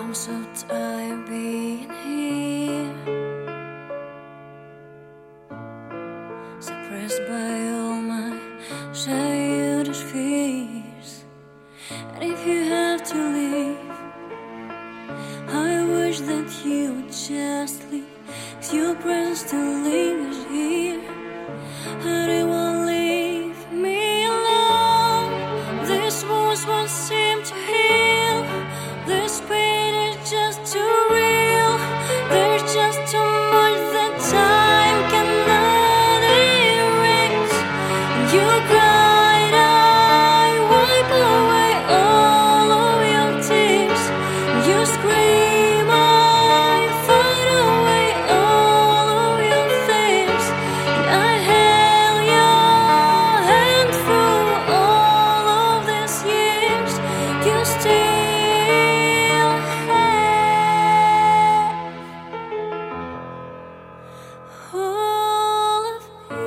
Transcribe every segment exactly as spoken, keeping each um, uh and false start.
I'm so tired being here, suppressed by all my childish fears. And if you have to leave, I wish that you would just leave, 'cause your presence still lingers here, and it won't leave me alone. These wounds won't seem to heal. This pain is just too real. There's just too much that time cannot erase. And you cried, I wipe away all of your tears. And you scream, I fight away all of your fears. And I held your hand through all of these years. You still all of me.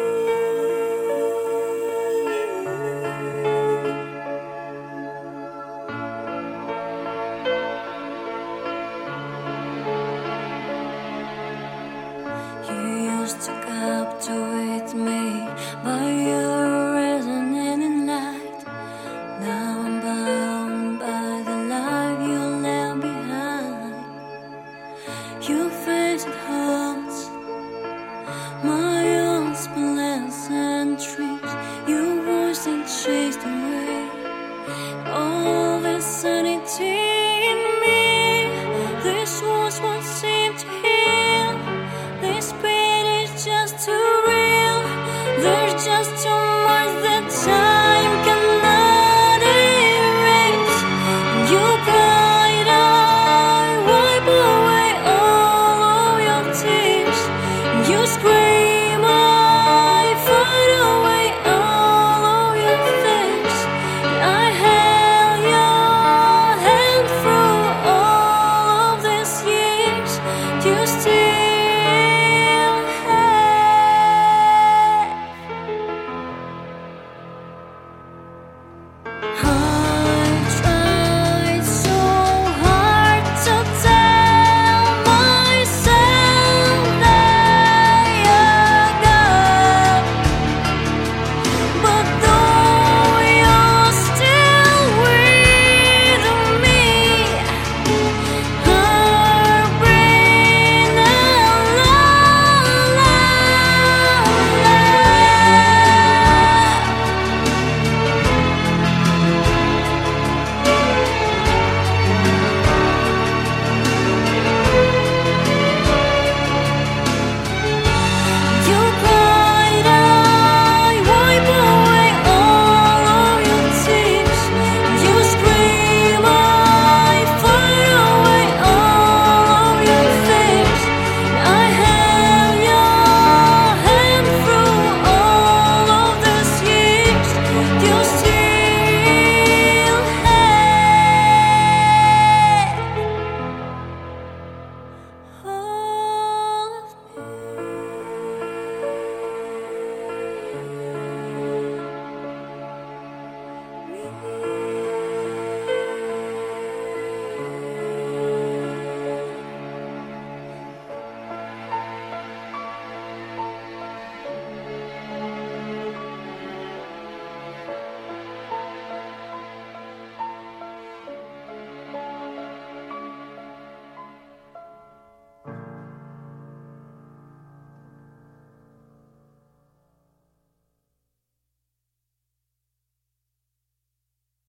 You used to captivate me by your resonating light. Now I'm bound by the life you left behind. Your face it haunts my unspleasant dreams. Your voice ain't chased away all the sanity in me. This was once